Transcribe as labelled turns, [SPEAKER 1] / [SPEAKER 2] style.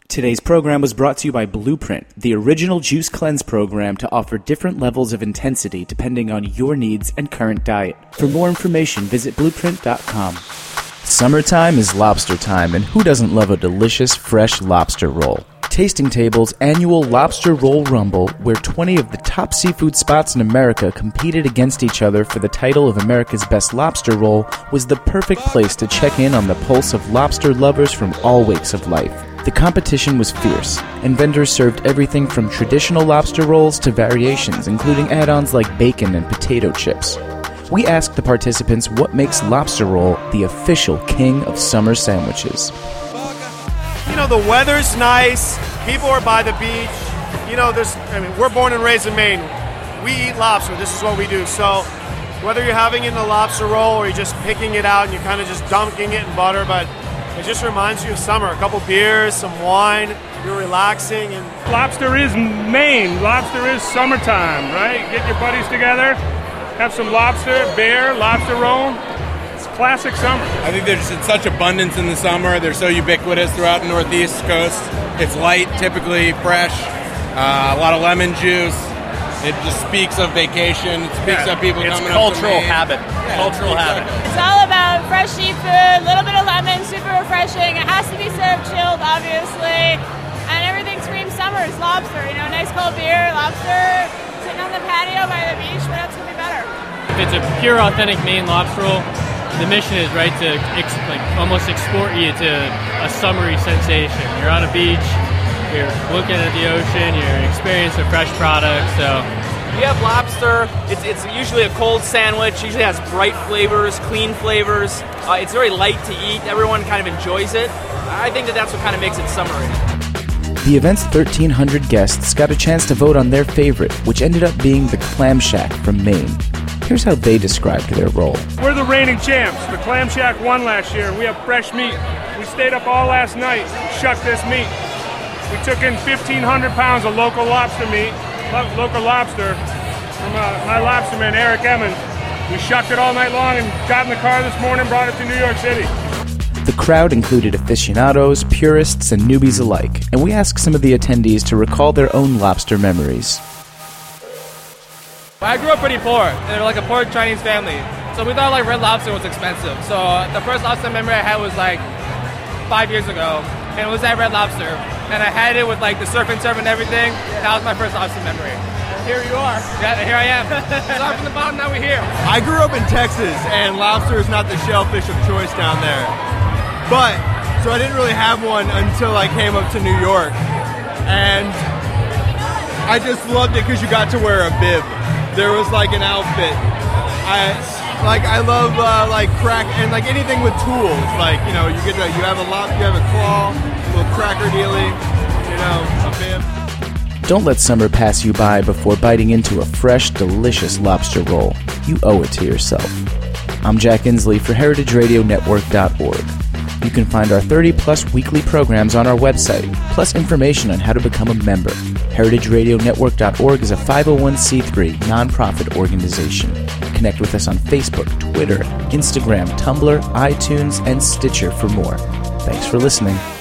[SPEAKER 1] Today's program was brought to you by Blueprint, the original juice cleanse program to offer different levels of intensity depending on your needs and current diet. For more information, visit blueprint.com. Summertime is lobster time, and who doesn't love a delicious, fresh lobster roll? Tasting Table's annual Lobster Roll Rumble, where 20 of the top seafood spots in America competed against each other for the title of America's Best Lobster Roll, was the perfect place to check in on the pulse of lobster lovers from all walks of life. The competition was fierce, and vendors served everything from traditional lobster rolls to variations, including add-ons like bacon and potato chips. We asked the participants what makes lobster roll the official king of summer sandwiches.
[SPEAKER 2] You know, the weather's nice, people are by the beach, we're born and raised in Maine. We eat lobster, this is what we do. So whether you're having it in a lobster roll or you're just picking it out and you're kind of just dunking it in butter, but it just reminds you of summer. A couple beers, some wine, you're relaxing. And
[SPEAKER 3] lobster is Maine, lobster is summertime, right? Get your buddies together, have some lobster, bear, lobster roll. Classic summer.
[SPEAKER 4] I think there's such abundance in the summer. They're so ubiquitous throughout the Northeast coast. It's light, typically fresh, a lot of lemon juice. It just speaks of vacation. It speaks of people coming up to Maine.
[SPEAKER 5] Cultural habit. It's all about fresh seafood, a little bit of lemon, super refreshing. It has to be served chilled, obviously. And everything screams summer. It's lobster. Nice cold beer, lobster, sitting on the patio by the beach. What else could be better?
[SPEAKER 6] If it's a pure, authentic Maine lobster roll, the mission is to almost export you to a summery sensation. You're on a beach, you're looking at the ocean, you're experiencing fresh products. So
[SPEAKER 7] we have lobster. It's usually a cold sandwich. Usually has bright flavors, clean flavors. It's very light to eat. Everyone kind of enjoys it. I think that's what kind of makes it summery.
[SPEAKER 1] The event's 1,300 guests got a chance to vote on their favorite, which ended up being the Clam Shack from Maine. Here's how they described their roll.
[SPEAKER 3] We're the reigning champs. The Clam Shack won last year. We have fresh meat. We stayed up all last night, shucked this meat. We took in 1,500 pounds of local lobster meat, local lobster, from my lobsterman, Eric Emmons. We shucked it all night long and got in the car this morning, brought it to New York City.
[SPEAKER 1] The crowd included aficionados, purists, and newbies alike, and we asked some of the attendees to recall their own lobster memories.
[SPEAKER 7] I grew up pretty poor. They were like a poor Chinese family. So we thought Red Lobster was expensive. So the first lobster memory I had was 5 years ago. And it was at Red Lobster. And I had it with the surf and turf and everything. That was my first lobster memory. And here you are. Yeah, here I am. Start from the bottom, now we're here.
[SPEAKER 2] I grew up in Texas, and lobster is not the shellfish of choice down there. So I didn't really have one until I came up to New York. And I just loved it because you got to wear a bib. There was an outfit. I love crack and anything with tools. You have a claw, a little cracker dealy, a bib.
[SPEAKER 1] Don't let summer pass you by before biting into a fresh, delicious lobster roll. You owe it to yourself. I'm Jack Inslee for HeritageRadioNetwork.org. You can find our 30-plus weekly programs on our website, plus information on how to become a member. HeritageRadioNetwork.org is a 501c3 nonprofit organization. Connect with us on Facebook, Twitter, Instagram, Tumblr, iTunes, and Stitcher for more. Thanks for listening.